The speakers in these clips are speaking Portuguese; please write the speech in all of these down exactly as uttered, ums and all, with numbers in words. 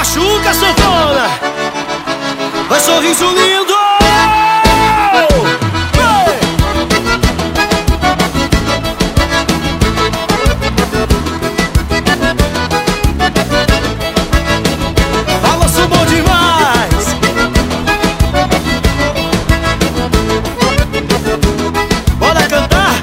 machuca a sanfona. Vai, sorriso lindo. Balanço bom demais. Bora cantar.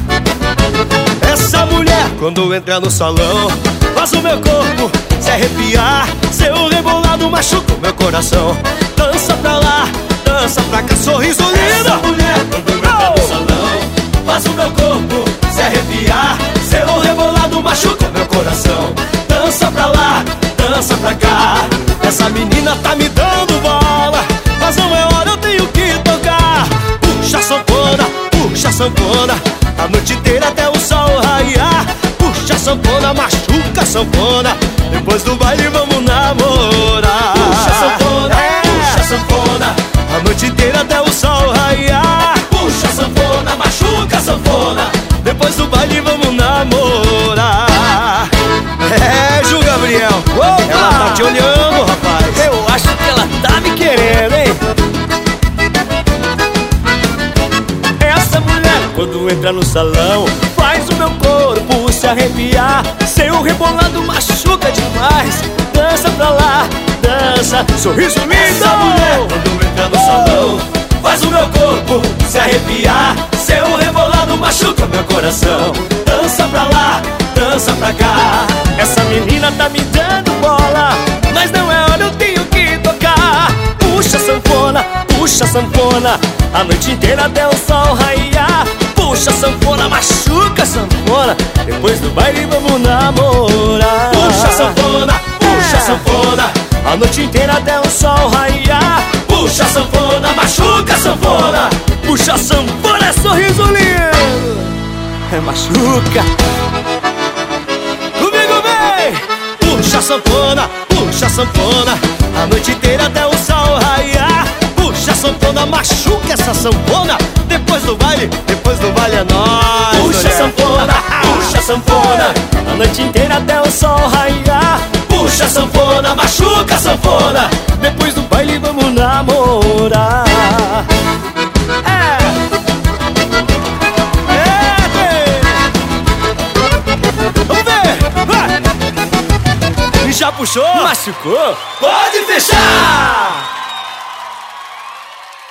Essa mulher, quando entra no salão, faz o meu corpo se arrepiar. Seu rebolado machuca o meu coração. Dança pra lá, dança pra cá, sorriso lindo. Essa mulher, quando entra no salão, faz o meu corpo se arrepiar. Seu rebolado machuca o meu coração. Dança pra lá, dança pra cá. Essa menina tá me dando bola, mas não é hora, eu tenho que tocar. Puxa a sanfona, puxa a sanfona, a noite inteira até o sol raiar. Puxa a sanfona, machuca a sanfona, depois do baile vamos namorar. Puxa a sanfona, puxa a sanfona, a noite inteira até o sol raiar. Puxa a sanfona, machuca a sanfona, depois do baile vamos namorar. É, Ju Gabriel, opa! Ela tá te olhando, rapaz. Eu acho que ela tá me querendo, hein? Essa mulher, quando entra no salão, faz o meu corpo se arrepiar. Seu rebolado machuca demais. Dança pra lá, dança, sorriso lindo. Essa mulher, quando entra no salão, faz o meu corpo se arrepiar. Seu rebolado machuca meu coração. Dança pra lá, dança pra cá. Essa menina tá me dando bola, mas não é hora, eu tenho que tocar. Puxa a sanfona, puxa a sanfona, a noite inteira até o sol raiar. Puxa a sanfona, machuca a sanfona, depois do baile vamos namorar. Puxa a sanfona, puxa a sanfona, a noite inteira até o sol raiar. Puxa a sanfona, machuca a sanfona. Puxa a sanfona, é sorriso lindo. É machuca. Comigo vem. Puxa a sanfona, puxa a sanfona, a noite inteira até o sol raiar. Puxa a sanfona, machuca essa sanfona, depois do baile, depois do baile é nóis. Puxa a sanfona, puxa a sanfona, a noite inteira até o sol raiar. Puxa a sanfona, machuca a sanfona, depois do baile vamos namorar. É, é, bem. Vamos ver, vai. Já puxou? Machucou? Pode fechar!